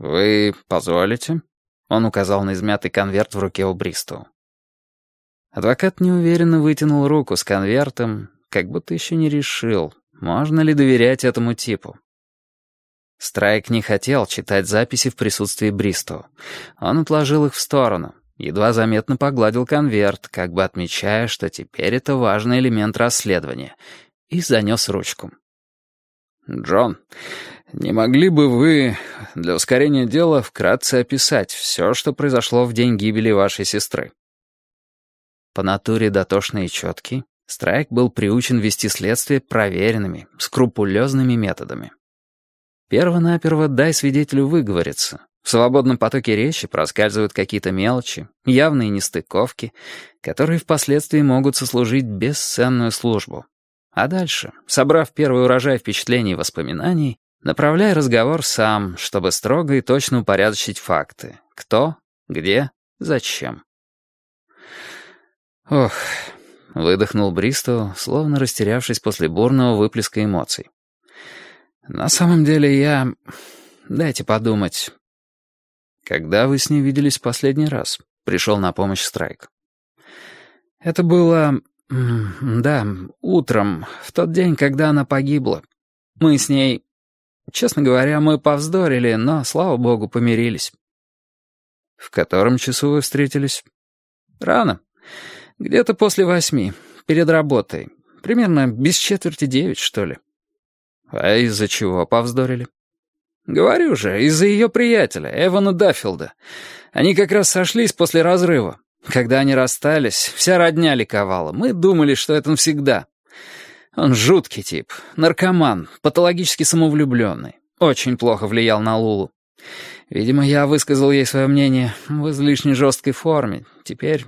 «Вы позволите?» Он указал на измятый конверт в руке у Бристоу. Адвокат неуверенно вытянул руку с конвертом, как будто еще не решил, можно ли доверять этому типу. Страйк не хотел читать записи в присутствии Бристоу. Он отложил их в сторону, едва заметно погладил конверт, как бы отмечая, что теперь это важный элемент расследования, и занес ручку. «Джон, не могли бы вы для ускорения дела вкратце описать все, что произошло в день гибели вашей сестры?» По натуре дотошный и четкий, Страйк был приучен вести следствие проверенными, скрупулезными методами. Перво-наперво дай свидетелю выговориться. В свободном потоке речи проскальзывают какие-то мелочи, явные нестыковки, которые впоследствии могут сослужить бесценную службу. А дальше, собрав первый урожай впечатлений и воспоминаний, направляй разговор сам, чтобы строго и точно упорядочить факты. Кто, где, зачем. «Ох», — выдохнул Бристоу, словно растерявшись после бурного выплеска эмоций. «На самом деле Дайте подумать». «Когда вы с ней виделись в последний раз?» — пришел на помощь Страйк. «Это было... да, утром, в тот день, когда она погибла. Мы с ней... Честно говоря, мы повздорили, но, слава богу, помирились». «В котором часу вы встретились?» «Рано. Где-то после 8, перед работой. Примерно без 8:45, что ли». «А из-за чего повздорили?» «Говорю же, из-за ее приятеля, Эвана Даффилда. Они как раз сошлись после разрыва. Когда они расстались, вся родня ликовала. Мы думали, что это навсегда. Он жуткий тип, наркоман, патологически самовлюбленный. Очень плохо влиял на Лулу. Видимо, я высказал ей свое мнение в излишне жесткой форме. Теперь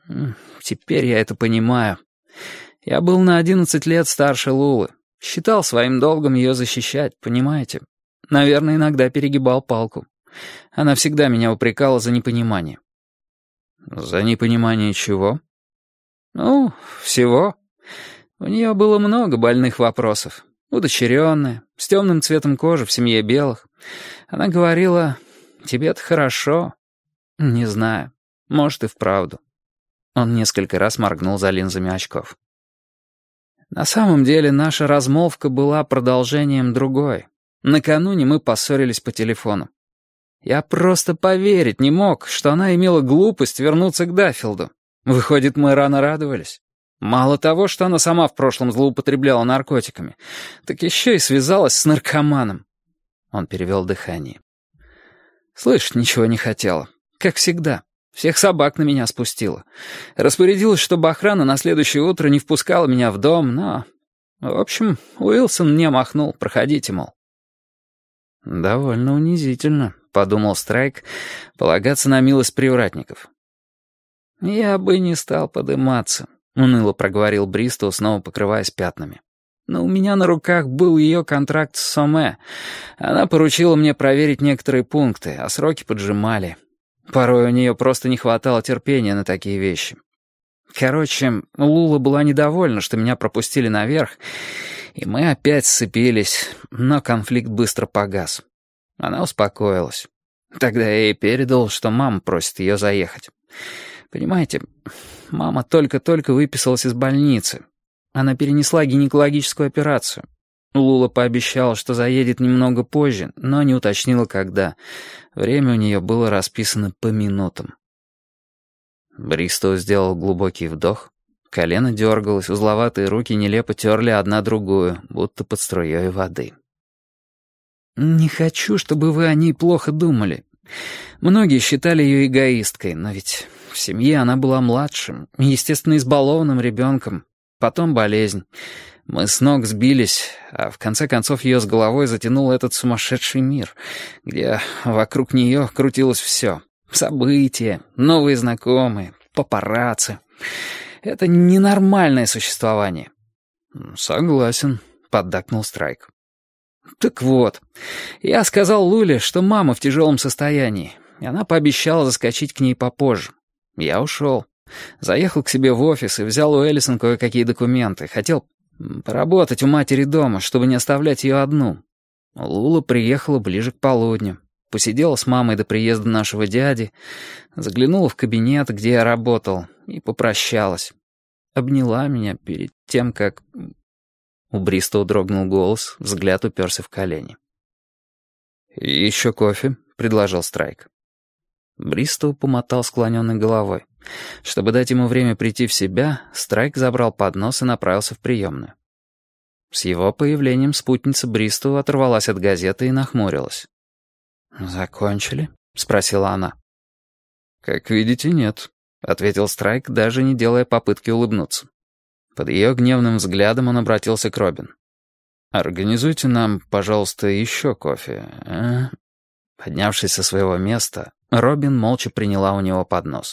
я это понимаю. Я был на 11 лет старше Лулы. Считал своим долгом ее защищать, понимаете? Наверное, иногда перегибал палку. Она всегда меня упрекала за непонимание». «За непонимание чего?» «Ну, всего. У нее было много больных вопросов. Удочеренная, с темным цветом кожи, в семье белых. Она говорила, тебе-то хорошо. Не знаю, может и вправду». Он несколько раз моргнул за линзами очков. «На самом деле наша размолвка была продолжением другой. Накануне мы поссорились по телефону. Я просто поверить не мог, что она имела глупость вернуться к Даффилду. Выходит, мы рано радовались. Мало того, что она сама в прошлом злоупотребляла наркотиками, так еще и связалась с наркоманом». Он перевел дыхание. «Слышать ничего не хотела. Как всегда. Всех собак на меня спустила. Распорядилась, чтобы охрана на следующее утро не впускала меня в дом, но... В общем, Уилсон мне махнул, проходите, мол». «Довольно унизительно», — подумал Страйк, — «полагаться на милость привратников». «Я бы не стал подыматься», — уныло проговорил Бристоу, снова покрываясь пятнами. «Но у меня на руках был ее контракт с Соме. Она поручила мне проверить некоторые пункты, а сроки поджимали. Порой у нее просто не хватало терпения на такие вещи. Короче, Лула была недовольна, что меня пропустили наверх, и мы опять сцепились, но конфликт быстро погас. Она успокоилась. Тогда я ей передал, что мама просит ее заехать. Понимаете, мама только-только выписалась из больницы. Она перенесла гинекологическую операцию. Лула пообещала, что заедет немного позже, но не уточнила, когда. Время у нее было расписано по минутам. Бристоу сделал глубокий вдох. Колено дергалось, узловатые руки нелепо терли одна другую, будто под струей воды. «Не хочу, чтобы вы о ней плохо думали. Многие считали ее эгоисткой, но ведь в семье она была младшим, естественно, избалованным ребенком. Потом болезнь. Мы с ног сбились, а в конце концов ее с головой затянул этот сумасшедший мир, где вокруг нее крутилось все. События, новые знакомые, папарацци. Это ненормальное существование». «Согласен», — поддакнул Страйк. «Так вот, я сказал Луле, что мама в тяжелом состоянии, и она пообещала заскочить к ней попозже. Я ушел. Заехал к себе в офис и взял у Эллисон кое-какие документы. Хотел поработать у матери дома, чтобы не оставлять ее одну. Лула приехала ближе к полудню. посидела с мамой до приезда нашего дяди, заглянула в кабинет, где я работал, и попрощалась. Обняла меня перед тем, как... У Бристоу дрогнул голос, взгляд уперся в колени. «И еще кофе», — предложил Страйк. Бристоу помотал склоненной головой. Чтобы дать ему время прийти в себя, Страйк забрал поднос и направился в приемную. С его появлением спутница Бристоу оторвалась от газеты и нахмурилась. «Закончили?» — спросила она. «Как видите, нет», — ответил Страйк, даже не делая попытки улыбнуться. Под ее гневным взглядом он обратился к Робин. «Организуйте нам, пожалуйста, еще кофе, а?» Поднявшись со своего места, Робин молча приняла у него поднос.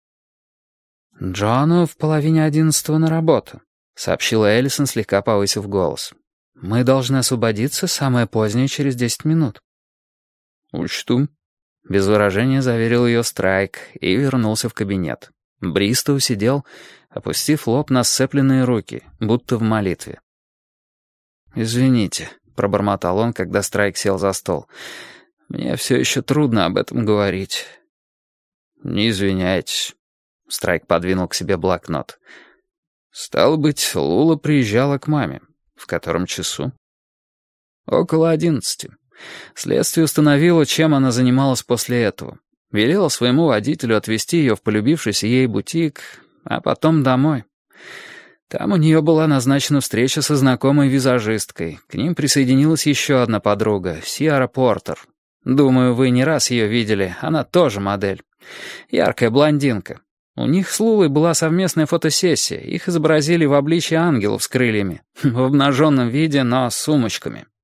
«Джону в 10:30 на работу», — сообщила Эллисон, слегка повысив голос. «Мы должны освободиться самое позднее через 10 минут». «Учту», — без выражения заверил ее Страйк и вернулся в кабинет. Бристоу сидел, опустив лоб на сцепленные руки, будто в молитве. «Извините», — пробормотал он, когда Страйк сел за стол. «Мне все еще трудно об этом говорить». «Не извиняйтесь». Страйк подвинул к себе блокнот. «Стало быть, Лула приезжала к маме. В котором часу?» «Около 11. Следствие установило, чем она занималась после этого. Велела своему водителю отвезти ее в полюбившийся ей бутик, а потом домой. Там у нее была назначена встреча со знакомой визажисткой. К ним присоединилась еще одна подруга, Сиара Портер. Думаю, вы не раз ее видели, она тоже модель. Яркая блондинка. У них с Лулой была совместная фотосессия. Их изобразили в обличье ангелов с крыльями, в обнаженном виде, но с сумочками.